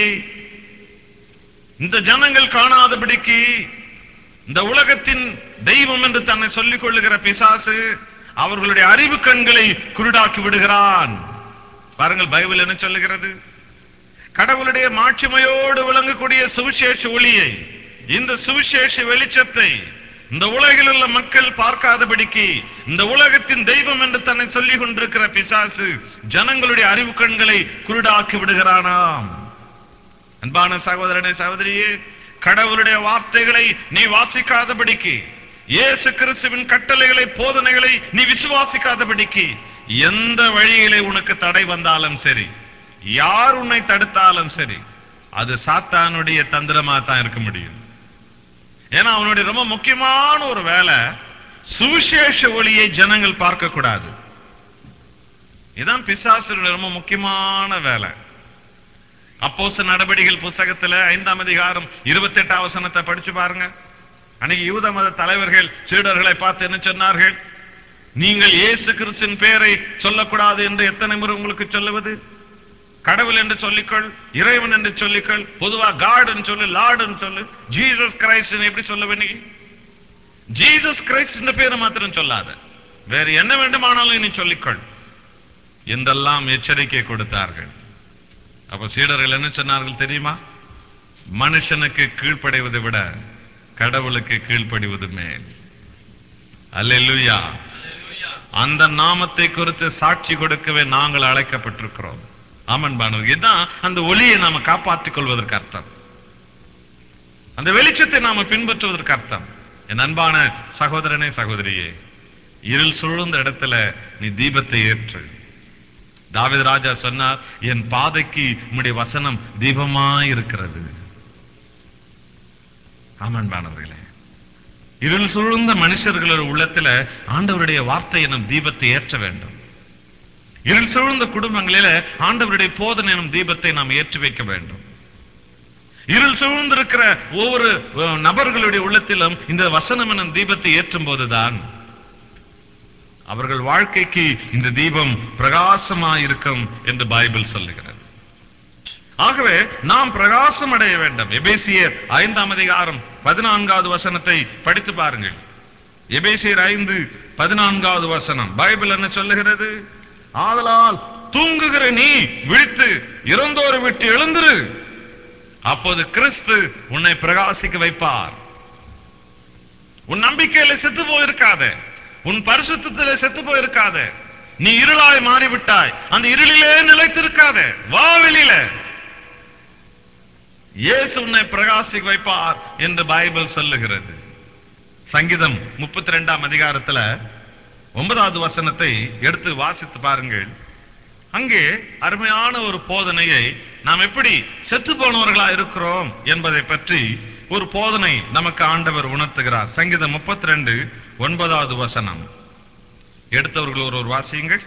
இந்த ஜனங்கள் காணாதபடிக்கு இந்த உலகத்தின் தெய்வம் என்று தன்னை சொல்லிக் கொள்ளுகிற பிசாசு அவர்களுடைய அறிவு கண்களை குருடாக்கி விடுகிறான். பாருங்கள், பைபிள் என்ன சொல்லுகிறது? கடவுளுடைய மாட்சிமையோடு விளங்கக்கூடிய சுவிசேஷ ஒளியை, இந்த சுவிசேஷ வெளிச்சத்தை இந்த உலகில் உள்ள மக்கள் பார்க்காதபடிக்கு இந்த உலகத்தின் தெய்வம் என்று தன்னை சொல்லிக் கொண்டிருக்கிற பிசாசு ஜனங்களுடைய அறிவு கண்களை குருடாக்கி விடுகிறானாம். அன்பான சகோதரனே, சகோதரியே, கடவுளுடைய வார்த்தைகளை நீ வாசிக்காதபடிக்கு, இயேசு கிறிஸ்துவின் கட்டளைகளை போதனைகளை நீ விசுவாசிக்காதபடிக்கு எந்த வழியிலே உனக்கு தடை வந்தாலும் சரி, யார் உன்னை தடுத்தாலும் சரி, அது சாத்தானுடைய தந்திரமா தான் இருக்க முடியும். ஏன்னா அவனுடைய ரொம்ப முக்கியமான ஒரு வேலை சுவிசேஷ ஒளியை ஜனங்கள் பார்க்க கூடாது. இதுதான் பிசாசுடைய ரொம்ப முக்கியமான வேலை. அப்போஸ்தலர் நடபடிகள் புத்தகத்துல 5ஆம் அதிகாரம் 28ஆம் வசனத்தை படிச்சு பாருங்க. அன்னைக்கு யூத மத தலைவர்கள் சீடர்களை பார்த்து என்ன சொன்னார்கள்? நீங்கள் இயேசு கிறிஸ்துவின் பெயரை சொல்லக்கூடாது என்று எத்தனை முறை உங்களுக்கு சொல்லுவது? கடவுள் என்று சொல்லிக்கொள், இறைவன் என்று சொல்லிக்கொள், பொதுவா காட் சொல்லு, லார்ட் சொல்லு, ஜீசஸ் கிரைஸ்ட் எப்படி சொல்ல வேண்டிய? ஜீசஸ் கிரைஸ்ட் இந்த பேரை மாத்திரம் சொல்லாத, வேற என்ன வேண்டுமானாலும் நீ சொல்லிக்கொள் என்றெல்லாம் எச்சரிக்கை கொடுத்தார்கள். அப்ப சீடர்கள் என்ன சொன்னார்கள் தெரியுமா? மனுஷனுக்கு கீழ்ப்படைவதை விட கடவுளுக்கு கீழ்ப்படிவது மேல். அல்லேலூயா. அந்த நாமத்தை குறித்து சாட்சி கொடுக்கவே நாங்கள் அழைக்கப்பட்டிருக்கிறோம். ஆமன் பானவர்கள், இதுதான் அந்த ஒளியை நாம காப்பாற்றிக் கொள்வதற்கு அர்த்தம், அந்த வெளிச்சத்தை நாம பின்பற்றுவதற்கு அர்த்தம். என் அன்பான சகோதரனே, சகோதரியே, இருள் சூழ்ந்த இடத்துல நீ தீபத்தை ஏற்று. தாவீது ராஜா சொன்னார், என் பாதைக்கு உம்முடைய வசனம் தீபமாய் இருக்கிறது. ஆமன் பானவர்களே, இருள் சூழ்ந்த மனுஷர்களோட உள்ளத்துல ஆண்டவருடைய வார்த்தை எனும் தீபத்தை ஏற்ற வேண்டும். இருள் சூழ்ந்த குடும்பங்களில ஆண்டவருடைய போதனை எனும் தீபத்தை நாம் ஏற்றி வைக்க வேண்டும். இருள் சூழ்ந்திருக்கிற ஒவ்வொரு நபர்களுடைய உள்ளத்திலும் இந்த வசனம் எனும் தீபத்தை ஏற்றும் போதுதான் அவர்கள் வாழ்க்கைக்கு இந்த தீபம் பிரகாசமாயிருக்கும் என்று பைபிள் சொல்லுகிறது. ஆகவே நாம் பிரகாசம் அடைய வேண்டும். எபேசியர் 5ஆம் அதிகாரம் 14வது வசனத்தை படித்து பாருங்கள். எபேசியர் 5:14வது வசனம் பைபிள் என்ன சொல்லுகிறது? ஆதலால் தூங்குகிற நீ விழித்து இறந்தோரை விட்டு எழுந்திரு, அப்போது கிறிஸ்து உன்னை பிரகாசிக்க வைப்பார். உன் நம்பிக்கையில செத்து போயிருக்காத, உன் பரிசுத்தத்திலே செத்து போயிருக்காத. நீ இருளாய் மாறிவிட்டாய், அந்த இருளிலே நிலைத்திருக்காத, வா வெளியில. இயேசு உன்னை பிரகாசிக்க வைப்பார் என்று பைபிள் சொல்லுகிறது. சங்கீதம் 32ஆம் அதிகாரத்துல 9வது வசனத்தை எடுத்து வாசித்து பாருங்கள். அங்கே அருமையான ஒரு போதனையை, நாம் எப்படி செத்து போனவர்களா இருக்கிறோம் என்பதை பற்றி ஒரு போதனை நமக்கு ஆண்டவர் உணர்த்துகிறார். சங்கீதம் 32:9வது வசனம் எடுத்தவர்கள் ஒரு வாசியுங்கள்.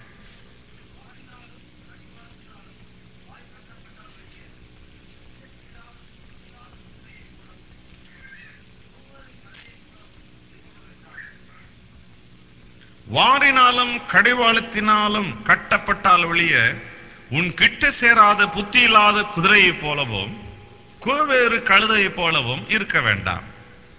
வாரினாலும் கடிவாளத்தினாலும் கட்டப்பட்டால் ஒழிய உன் கிட்ட சேராத புத்தி இல்லாத குதிரையை போலவும் கோவேறு கழுதையை போலவும் இருக்க வேண்டாம்.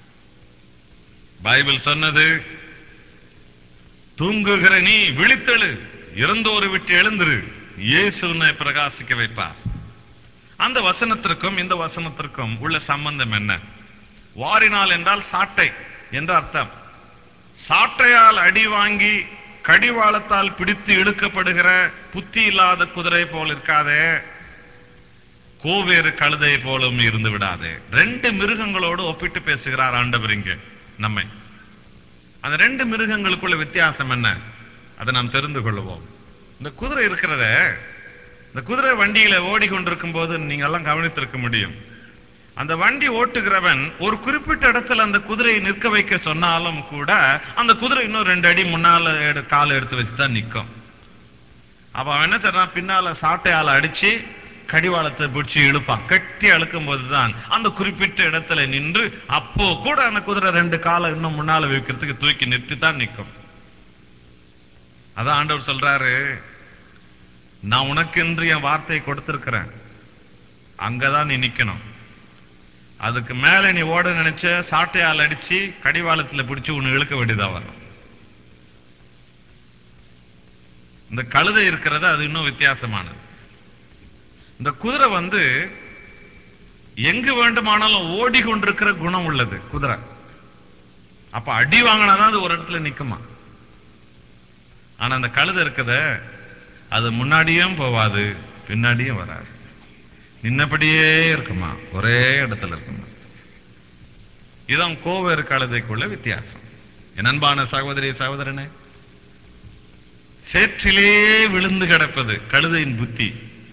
பைபிள் சொன்னது, தூங்குகிற நீ விழித்தெழு, இறந்தோரை விட்டு எழுந்திரு, இயேசு உன்னை பிரகாசிக்க வைப்பார். அந்த வசனத்திற்கும் இந்த வசனத்திற்கும் உள்ள சம்பந்தம் என்ன? வாரினால் என்றால் சாட்டை என்று அர்த்தம். சாட்டையால் அடி வாங்கி கடிவாளத்தால் பிடித்து இழுக்கப்படுகிற புத்தி இல்லாத குதிரை போல் இருக்காதே, கோவேறு கழுதை போலும் இருந்து விடாதே. ரெண்டு மிருகங்களோடு ஒப்பிட்டு பேசுகிறார் ஆண்டவர் இங்கே நம்மை. அந்த ரெண்டு மிருகங்களுக்குள்ள வித்தியாசம் என்ன, அதை நாம் தெரிந்து கொள்வோம். இந்த குதிரை இருக்கிறத, இந்த குதிரை வண்டியில ஓடிக்கொண்டிருக்கும் போது நீங்க எல்லாம் கவனித்திருக்க முடியும். அந்த வண்டி ஓட்டுகிறவன் ஒரு குறிப்பிட்ட இடத்துல அந்த குதிரையை நிற்க வைக்க சொன்னாலும் கூட அந்த குதிரை இன்னும் 2 அடி முன்னால கால் எடுத்து வச்சுதான் நிற்கும். அப்ப அவன் என்ன செய்றான், பின்னால சாட்டையால அடிச்சு கடிவாளத்தை பிடிச்சி இழுப்பான். கட்டி அழுக்கும் போதுதான் அந்த குறிப்பிட்ட இடத்துல நின்று, அப்போ கூட அந்த குதிரை 2 காலை இன்னும் முன்னால வைக்கிறதுக்கு தூக்கி நிறுத்தித்தான் நிற்கும். அதான் ஆண்டவர் சொல்றாரு, நான் உனக்கு என்று என் வார்த்தையை கொடுத்திருக்கிறேன், அங்கதான் நீ நிக்கணும். அதுக்கு மேல நீ ஓட நினைச்ச சாட்டையால் அடிச்சு கடிவாளத்துல பிடிச்சு உன்னை இழுக்க வேண்டியதா வரும். இந்த கழுதை இருக்கிறது அது இன்னும் வித்தியாசமானது. இந்த குதிரை எங்கு வேண்டுமானாலும் ஓடிக்கொண்டிருக்கிற குணம் உள்ளது குதிரை. அப்ப அடி வாங்கினாதான் அது ஒரு இடத்துல நிக்குமா. ஆனா அந்த கழுதை இருக்குத, அது முன்னாடியும் போவாது பின்னாடியும் வராது, நின்னபடியே இருக்குமா, ஒரே இடத்துல இருக்குமா. இதான் கோவேறு கழுதைக்குள்ள வித்தியாசம். என் அன்பான சகோதரி சகோதரனே, சேற்றிலே விழுந்து கிடப்பது கழுதையின் புத்தி,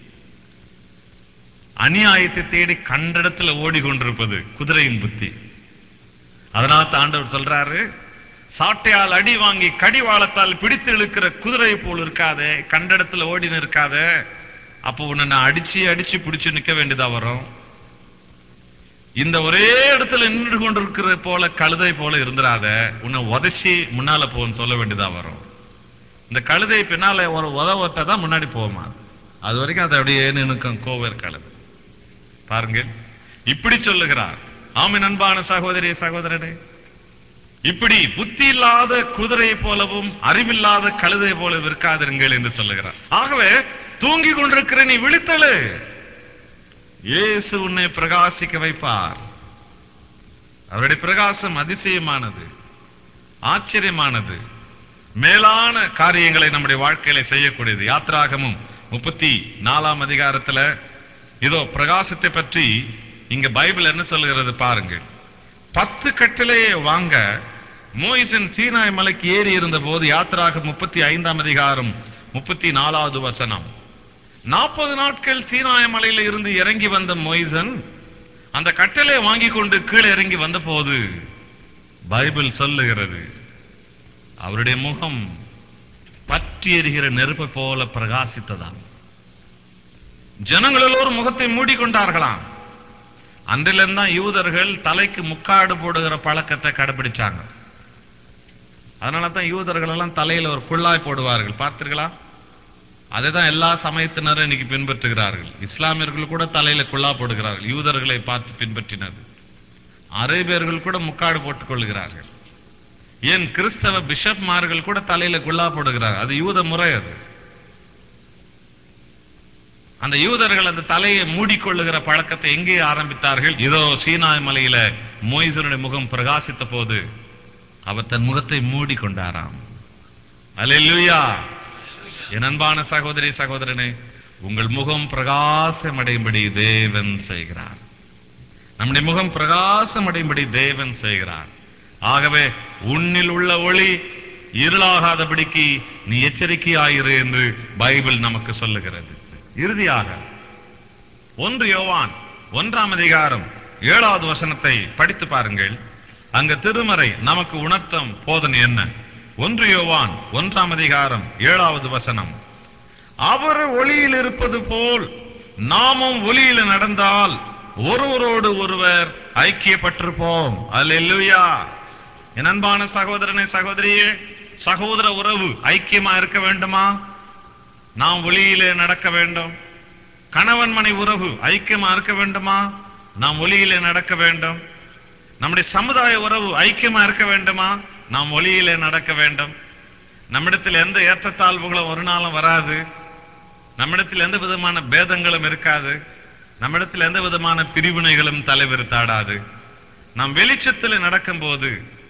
அநியாயத்தை தேடி கண்ட இடத்துல ஓடிக்கொண்டிருப்பது குதிரையின் புத்தி. அதனால ஆண்டவர் சொல்றாரு, சாட்டையால் அடி வாங்கி கடிவாளத்தால் பிடித்து இழுக்கிற குதிரை போல் இருக்காதே, கண்ட இடத்துல ஓடின்னு இருக்காதே. அப்போ உன்னை நான் அடிச்சு அடிச்சு பிடிச்சு நிக்க வேண்டியதா வரும். இந்த ஒரே இடத்துல நின்று கொண்டிருக்கிற போல கழுதை போல இருந்துடாத, உன்னை உதைச்சி முன்னால போன்னு சொல்ல வேண்டியதா வரும். இந்த கழுதை பின்னால ஒரு உதவத்தான் முன்னாடி போமா, அது வரைக்கும் அதை அப்படியே நினைக்கும் கோவேறு கழுதை. பாருங்க, இப்படி சொல்லுகிறார். ஆமென். அன்பான சகோதரி சகோதரனே, இப்படி புத்தி இல்லாத குதிரையை போலவும் அறிவில்லாத கழுதை போல இருக்காதிருங்கள் என்று சொல்லுகிறார். ஆகவே தூங்கி கொண்டிருக்கிற நீ விழித்தெழு, இயேசு உன்னை பிரகாசிக்க வைப்பார். அவருடைய பிரகாசம் அதிசயமானது, ஆச்சரியமானது, மேலான காரியங்களை நம்முடைய வாழ்க்கையில செய்யக்கூடியது. யாத்திராகமம் 34ஆம் அதிகாரத்துல இதோ பிரகாசத்தை பற்றி இங்க பைபிள் என்ன சொல்லுகிறது பாருங்கள். 10 கட்டளையை வாங்க மோசே சீனாய் மலைக்கு ஏறி இருந்த போது, யாத்திராகமம் 35ஆம் அதிகாரம் 34வது வசனம், 40 நாட்கள் சீனாய் மலையில இருந்து இறங்கி வந்த மோசே அந்த கட்டளை வாங்கி கொண்டு கீழே இறங்கி வந்த போது பைபிள் சொல்லுகிறது, அவருடைய முகம் பற்றி எரிகிற நெருப்பை போல பிரகாசித்ததாம். ஜனங்கள் எல்லோரும் முகத்தை மூடிக்கொண்டார்களாம். அன்றிலிருந்து தான் யூதர்கள் தலைக்கு முக்காடு போடுகிற பழக்கத்தை கடைபிடிச்சாங்க. அதனாலதான் யூதர்கள் எல்லாம் தலையில ஒரு குள்ளாய் போடுவார்கள், பார்த்தீர்களா? அதைதான் எல்லா சமயத்தினரும் இன்னைக்கு பின்பற்றுகிறார்கள். இஸ்லாமியர்கள் கூட தலையில குள்ளா போடுகிறார்கள், யூதர்களை பார்த்து பின்பற்றினது. அரேபியர்கள் கூட முக்காடு போட்டுக் கொள்கிறார்கள். ஏன் கிறிஸ்தவ பிஷப்மார்கள் கூட தலையில குள்ளா போடுகிறார்கள், அது யூத முறை. அது அந்த யூதர்கள் அந்த தலையை மூடிக்கொள்ளுகிற பழக்கத்தை எங்கே ஆரம்பித்தார்கள்? இதோ சீனாய் மலையில மோசேயுடைய முகம் பிரகாசித்த போது அவர் தன் முகத்தை மூடிக்கொண்டாராம். அல்லேலூயா. என் அன்பான சகோதரி சகோதரனே, உங்கள் முகம் பிரகாசம் அடையும்படி தேவன் செய்கிறார். நம்முடைய முகம் பிரகாசம் அடையும்படி தேவன் செய்கிறார். ஆகவே உன்னில் உள்ள ஒளி இருளாகாதபடிக்கு நீ எச்சரிக்கையாயிரு என்று பைபிள் நமக்கு சொல்லுகிறது. இறுதியாக 1 யோவான் 1ஆம் அதிகாரம் 7வது வசனத்தை படித்து பாருங்கள். அங்க திருமறை நமக்கு உணர்த்தும் போதனை என்ன? 1 யோவான் 1ஆம் அதிகாரம் 7வது வசனம், அவர் ஒளியில் இருப்பது போல் நாமும் ஒளியில் நடந்தால் ஒருவரோடு ஒருவர் ஐக்கியப்பட்டிருப்போம். அல்லேலூயா. என் அன்பான சகோதரனே சகோதரியே, சகோதர உறவு ஐக்கியமா இருக்க வேண்டுமா? நாம் ஒளியிலே நடக்க வேண்டும். கணவன் மனை உறவு ஐக்கியமா இருக்க வேண்டுமா? நாம் ஒளியிலே நடக்க வேண்டும். நம்முடைய சமுதாய உறவு ஐக்கியமா இருக்க வேண்டுமா? நாம் ஒளியிலே நடக்க வேண்டும். நம்மிடத்தில் எந்த ஏற்றத்தாழ்வுகளும் ஒரு நாளும் வராது. நம்மிடத்தில் எந்த விதமான பேதங்களும் இருக்காது. நம்மிடத்தில் எந்த விதமான பிரிவினைகளும் தலைவிரித்தாடாது. நாம் வெளிச்சத்தில் நடக்கும் போது,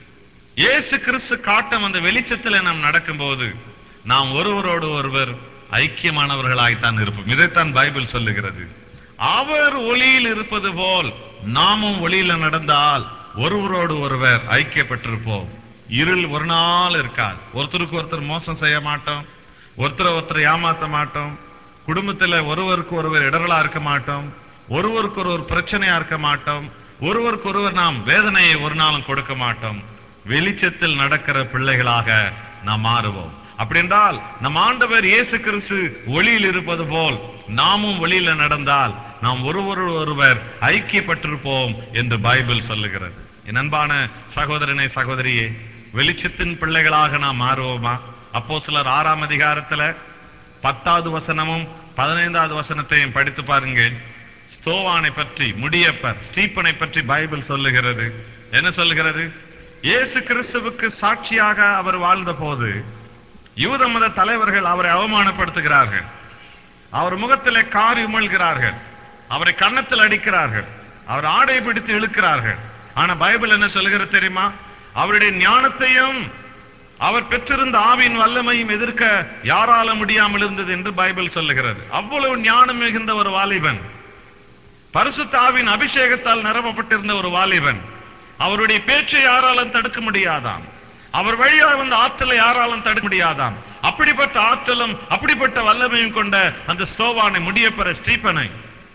இயேசு கிறிஸ்து காட்டும் அந்த வெளிச்சத்தில் நாம் நடக்கும் போது, நாம் ஒருவரோடு ஒருவர் ஐக்கியமானவர்களாய்த்தான் இருப்போம். இதைத்தான் பைபிள் சொல்லுகிறது. அவர் ஒளியில் இருப்பது போல் நாமும் ஒளியில நடந்தால் ஒருவரோடு ஒருவர் ஐக்கியப்பட்டிருப்போம். இருள் ஒரு நாள் இருக்காது. ஒருத்தருக்கு ஒருத்தர் மோசம் செய்ய மாட்டோம். ஒருத்தர் ஏமாத்த மாட்டோம். குடும்பத்துல ஒருவருக்கு ஒருவர் இடரலா இருக்க மாட்டோம். ஒருவருக்கு ஒருவர் பிரச்சனையா இருக்க மாட்டோம். ஒருவருக்கு ஒருவர் நாம் வேதனையை ஒரு நாளும் கொடுக்க மாட்டோம். வெளிச்சத்தில் நடக்கிற பிள்ளைகளாக நாம் மாறுவோம். அப்படி என்றால் நம் ஆண்டவர் இயேசு கிறிஸ்து ஒளியில் இருப்பது போல் நாமும் ஒளியில நடந்தால் நாம் ஒருவரோடு ஒருவர் ஐக்கியப்பட்டிருப்போம் என்று பைபிள் சொல்லுகிறது. என் அன்பான சகோதரனே, சகோதரியே, வெளிச்சத்தின் பிள்ளைகளாக நாம் மாறுவோமா? அப்போஸ்தலர் 6ஆம் அதிகாரத்துல 10வது வசனமும் 15வது வசனத்தையும் படித்து பாருங்கள். ஸ்தோவானை பற்றி, முடியப்பர் ஸ்டீபனை பற்றி பைபிள் சொல்லுகிறது. என்ன சொல்லுகிறது? இயேசு கிறிஸ்துவுக்கு சாட்சியாக அவர் வாழ்ந்த போது யூத மத தலைவர்கள் அவரை அவமானப்படுத்துகிறார்கள். அவர் முகத்திலே காரி உமிழ்கிறார்கள். அவரை கன்னத்தில் அடிக்கிறார்கள். அவர் ஆடை பிடித்து இழுக்கிறார்கள். ஆனா பைபிள் என்ன சொல்லுகிறது தெரியுமா? அவருடைய ஞானத்தையும் அவர் பெற்றிருந்த ஆவியின் வல்லமையும் எதிர்க்க யாரால முடியாமல் இருந்தது என்று பைபிள் சொல்லுகிறது. அவ்வளவு ஞானம் மிகுந்த ஒரு வாலிபன், பரிசுத்த ஆவியின் அபிஷேகத்தால் நிரப்பப்பட்டிருந்த ஒரு வாலிபன். அவருடைய பேச்சை யாராலும் தடுக்க முடியாதாம். அவர் வழியாக வந்த ஆற்றலை யாராலும் தடுக்க முடியாதாம். அப்படிப்பட்ட ஆற்றலும் அப்படிப்பட்ட வல்லமையும் கொண்ட அந்த ஸ்தோவானை, முடியப்பெற ஸ்டீபனை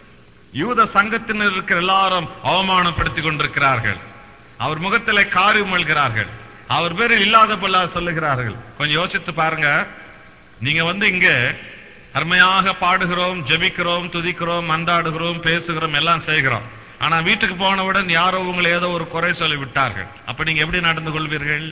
யூத சங்கத்தினர் இருக்கிற எல்லாரும் அவமானப்படுத்திக் கொண்டிருக்கிறார்கள். அவர் முகத்திலே காரி உமிழ்கிறார்கள். அவர் பேரில் இல்லாத பொல்லா சொல்லுகிறார்கள். கொஞ்சம் யோசித்து பாருங்க. நீங்க இங்க அருமையாக பாடுகிறோம், ஜெபிக்கிறோம், துதிக்கிறோம், மன்றாடுகிறோம், பேசுகிறோம், எல்லாம் செய்கிறோம். ஆனா வீட்டுக்கு போனவுடன் யாரோ உங்களை ஏதோ ஒரு குறை சொல்லி விட்டார்கள். அப்ப நீங்க எப்படி நடந்து கொள்வீர்கள்?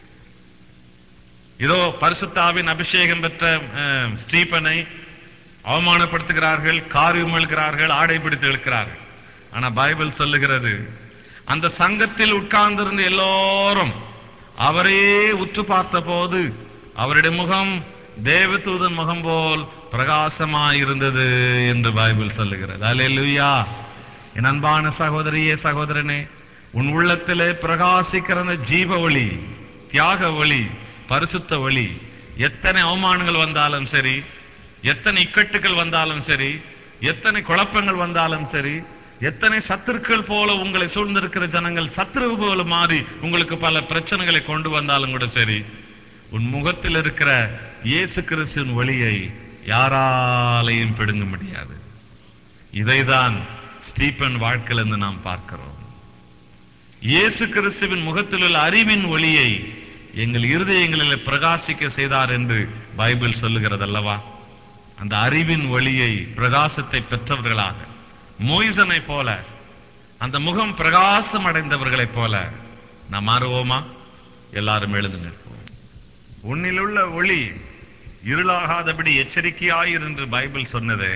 இதோ பரிசுத்த ஆவியின் அபிஷேகம் பெற்ற ஸ்டீபனை அவமானப்படுத்துகிறார்கள், காரி உமிழ்கிறார்கள், ஆடை பிடித்து இழுக்கிறார்கள். ஆனா பைபிள் சொல்லுகிறது, அந்த சங்கத்தில் உட்கார்ந்திருந்த எல்லோரும் அவரையே உற்று பார்த்த போது அவருடைய முகம் தேவதூதன் முகம் போல் பிரகாசமாயிருந்தது என்று பைபிள் சொல்லுகிறது. அல்லேலூயா. என் அன்பான சகோதரியே, சகோதரனே, உன் உள்ளத்திலே பிரகாசிக்கிற ஜீவ ஒளி, தியாக ஒளி, பரிசுத்த ஒளி, எத்தனை அவமானங்கள் வந்தாலும் சரி, எத்தனை இக்கட்டுகள் வந்தாலும் சரி, எத்தனை குழப்பங்கள் வந்தாலும் சரி, எத்தனை சத்துருக்கள் போல உங்களை சூழ்ந்திருக்கிற ஜனங்கள் சத்துரு போல மாறி உங்களுக்கு பல பிரச்சனைகளை கொண்டு வந்தாலும் கூட சரி, உன் முகத்தில் இருக்கிற இயேசு கிறிஸ்துவின் ஒளியை யாராலையும் பிடுங்க முடியாது. இதைதான் ஸ்டீபன் வாழ்க்கையிலிருந்து நாம் பார்க்கிறோம். இயேசு கிறிஸ்துவின் முகத்தில் உள்ள அறிவின் ஒளியை எங்கள் இருதயங்களில் பிரகாசிக்க செய்தார் என்று பைபிள் சொல்லுகிறது அல்லவா? அந்த அறிவின் ஒளியை, பிரகாசத்தை பெற்றவர்களாக, மோய்சனை போல, அந்த முகம் பிரகாசம் அடைந்தவர்களைப் போல நாம் மாறுவோமா? எல்லாரும் எழுந்து நிற்போம். உன்னிலுள்ள ஒளி இருளாகாதபடி எச்சரிக்கையாயிரு என்று பைபிள் சொன்னது.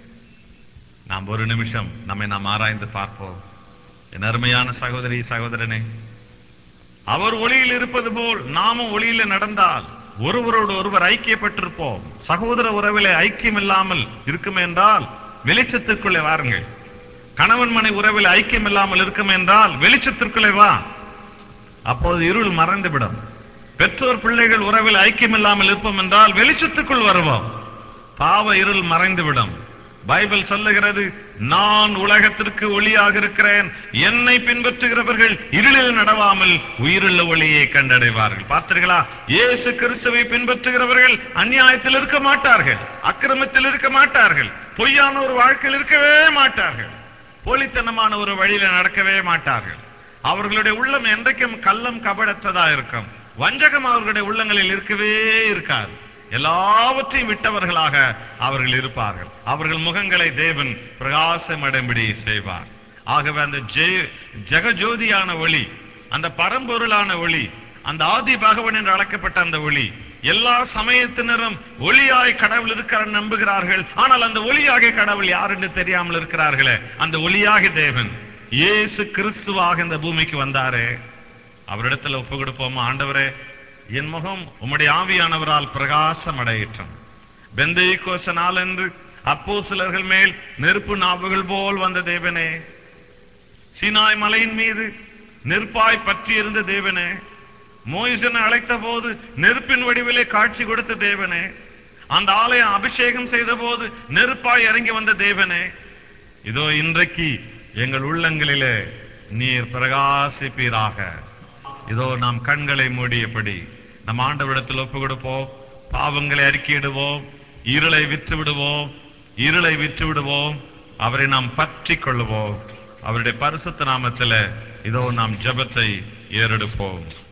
நாம் ஒரு நிமிஷம் நம்மை நாம் ஆராய்ந்து பார்ப்போம். என் அருமையான சகோதரி, சகோதரனே, அவர் ஒளியில் இருப்பது போல் நாமும் ஒளியில நடந்தால் ஒருவரோடு ஒருவர் ஐக்கியப்பட்டிருப்போம். சகோதர உறவிலே ஐக்கியம் இல்லாமல் இருக்கும் என்றால் வெளிச்சத்திற்குள்ளே வாருங்கள். கணவன் மனை உறவில் ஐக்கியம் இல்லாமல் இருக்கும் என்றால் வெளிச்சத்திற்குள்ளே வா. அப்போது இருள் மறைந்துவிடும். பெற்றோர் பிள்ளைகள் உறவில் ஐக்கியம் இல்லாமல் இருப்போம் என்றால் வெளிச்சத்துக்குள் வருவோம். பாவ இருள் மறைந்துவிடும். பைபிள் சொல்லுகிறது, நான் உலகத்திற்கு ஒளியாக இருக்கிறேன், என்னை பின்பற்றுகிறவர்கள் இருளில் நடவாமல் உயிருள்ள ஒளியை கண்டடைவார்கள். பார்த்தீர்களா? இயேசு கிறிஸ்துவை பின்பற்றுகிறவர்கள் அநியாயத்தில் இருக்க மாட்டார்கள், அக்கிரமத்தில் இருக்க மாட்டார்கள், பொய்யான ஒரு வாழ்க்கையில் இருக்கவே மாட்டார்கள், போலித்தனமான ஒரு வழியில நடக்கவே மாட்டார்கள். அவர்களுடைய உள்ளம் என்றைக்கும் கள்ளம் கபடற்றதா இருக்கும். வஞ்சகம் அவர்களுடைய உள்ளங்களில் இருக்கவே இருக்காது. எல்லாவற்றையும் விட்டவர்களாக அவர்கள் இருப்பார்கள். அவர்கள் முகங்களை தேவன் பிரகாசமடைம்படி செய்வார். ஆகவே அந்த ஜெகஜோதியான ஒளி, அந்த பரம்பொருளான ஒளி, அந்த ஆதி பகவன் என்று அழைக்கப்பட்ட அந்த ஒளி, எல்லா சமயத்தினரும் ஒளியாய் கடவுள் இருக்கிறார் நம்புகிறார்கள். ஆனால் அந்த ஒளியாக கடவுள் யார் என்று தெரியாமல் இருக்கிறார்களே, அந்த ஒளியாக தேவன் இயேசு கிறிஸ்துவாக இந்த பூமிக்கு வந்தாரே, அவரிடத்துல ஒப்பு கொடுப்போமா? ஆண்டவரே, என் முகம் உம்முடைய ஆவியானவரால் பிரகாசம் அடையட்டும். பெந்தேகோஸ்து நாளன்று அப்போஸ்தலர்கள் மேல் நெருப்பு நாவுகள் போல் வந்த தேவனே, சீனாய் மலையின் மீது நெருப்பாய் பற்றி இருந்த தேவனே, மோசேயை அழைத்த போது நெருப்பின் வடிவிலே காட்சி கொடுத்த தேவனே, அந்த ஆலயம் அபிஷேகம் செய்த போது நெருப்பாய் இறங்கி வந்த தேவனே, இதோ இன்றைக்கு எங்கள் உள்ளங்களிலே நீர் பிரகாசிப்பீராக. இதோ நாம் கண்களை மூடியபடி நம் ஆண்டவரிடத்தில் ஒப்பு கொடுப்போம். பாவங்களை அறிக்கையிடுவோம், இருளை விற்று விடுவோம், அவரை நாம் பற்றி கொள்ளுவோம். அவருடைய பரிசுத்த நாமத்திலே இதோ நாம் ஜெபத்தை ஏறெடுப்போம்.